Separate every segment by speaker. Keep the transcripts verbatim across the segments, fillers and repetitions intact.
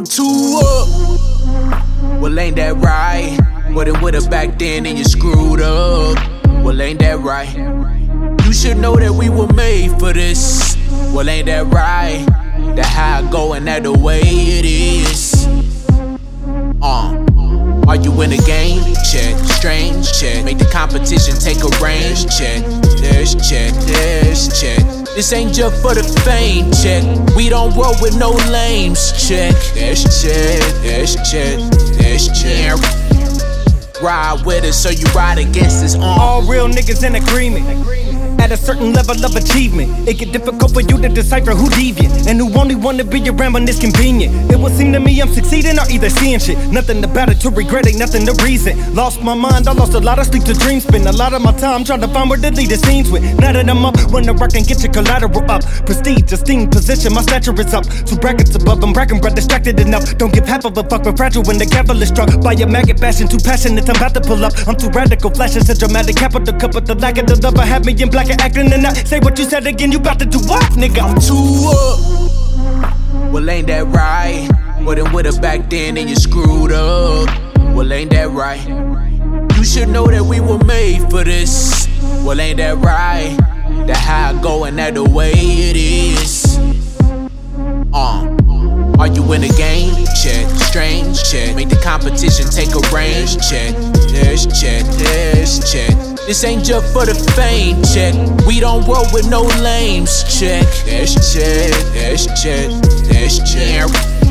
Speaker 1: I'm too up. Well, ain't that right? But it would've back then and you screwed up. Well, ain't that right? You should know that we were made for this. Well, ain't that right? That how I go and that the way it is. Uh, are you in the game? Check, strange check. Make the competition take a range check. There's check, there's check. This ain't just for the fame check. We don't roll with no lames check. There's check, there's check, there's check. Ride with us, so you ride against us. On
Speaker 2: all real niggas in agreement. At a certain level of achievement, it get difficult for you to decipher who deviant and who only wanna be around when it's convenient. It would seem to me I'm succeeding or either seeing shit. Nothing about it to regret, ain't nothing to reason. Lost my mind, I lost a lot of sleep to dreams. Spend a lot of my time trying to find where to lead the scenes with. Now that I'm up, when the rock and get your collateral up. Prestige, esteem, position, my stature is up. Two brackets above, I'm bragging, but distracted enough. Don't give half of a fuck, but fragile when the gavel is struck. By a maggot bashing, too passionate, I'm about to pull up. I'm too radical, flashing such dramatic capital cup. But the lack of the love I have me in black and acting and I say what you said again, you bout to do what, nigga?
Speaker 1: I'm too up. Well, ain't that right? But it would've back then and you screwed up. Well, ain't that right? You should know that we were made for this. Well, ain't that right? That how I go and that the way it is. Uh, are you in the game? Check, strange check. Make the competition take a range check. There's check, there's check. This ain't just for the fame check. We don't roll with no lames check. There's check, there's check, there's check.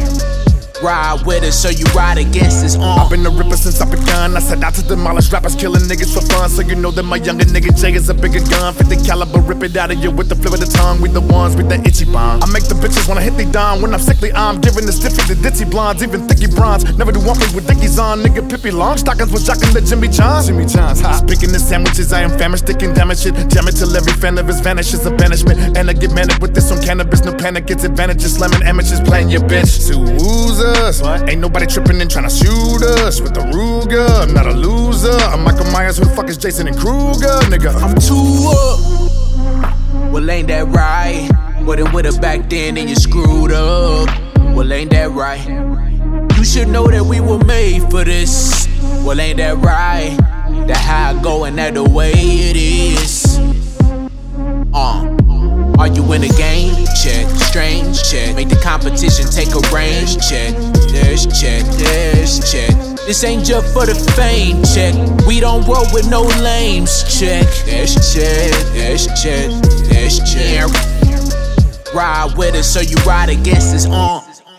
Speaker 1: Ride with us, so you ride against us. On.
Speaker 3: I've been a ripper since I begun. I set out to demolish rappers, killing niggas for fun. So you know that my younger nigga Jay is a bigger gun. fifty caliber, rip it out of you with the flip of the tongue. We the ones with the itchy bomb. I make the bitches wanna hit they dime. When I'm sickly, I'm giving the stiffy, the ditzy blondes, even thicky bronze. Never do want me with dickies on. Nigga Pippi Longstockings was jocking the Jimmy Johns. Jimmy Johns, hot. Speaking the sandwiches, I am famished, sticking damage shit. Jam it till every fan of his vanishes a banishment. And I get manic with this on cannabis, no panic, gets advantages. Lemon amateurs playing your bitch. To who's us? What? Ain't nobody tripping and tryna shoot us with the Ruger. I'm not a loser. I'm Michael Myers. Who the fuck is Jason and Kruger, nigga?
Speaker 1: I'm too up. Well, ain't that right? But it would've back then and you screwed up. Well, ain't that right? You should know that we were made for this. Well, ain't that right? That how I go and that the way it is. Uh, are you in the game? Check, strange check. Make the competition take a range check. There's check, there's check. This ain't just for the fame check. We don't roll with no lames check. There's check, there's check, there's check. Ride with us, so you ride against us. On.